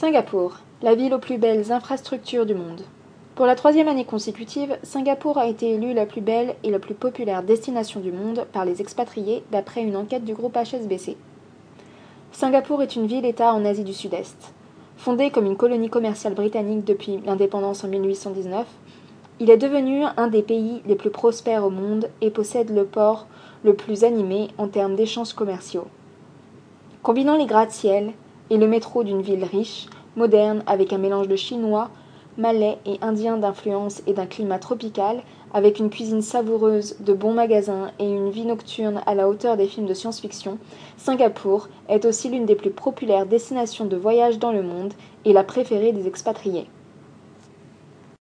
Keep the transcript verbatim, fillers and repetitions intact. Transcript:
Singapour, la ville aux plus belles infrastructures du monde. Pour la troisième année consécutive, Singapour a été élue la plus belle et la plus populaire destination du monde par les expatriés d'après une enquête du groupe H S B C. Singapour est une ville-État en Asie du Sud-Est. Fondée comme une colonie commerciale britannique depuis l'indépendance en mille huit cent dix-neuf, il est devenu un des pays les plus prospères au monde et possède le port le plus animé en termes d'échanges commerciaux. Combinant les gratte-ciel et le métro d'une ville riche, moderne, avec un mélange de chinois, malais et indien d'influence et d'un climat tropical, avec une cuisine savoureuse, de bons magasins et une vie nocturne à la hauteur des films de science-fiction, Singapour est aussi l'une des plus populaires destinations de voyage dans le monde et la préférée des expatriés.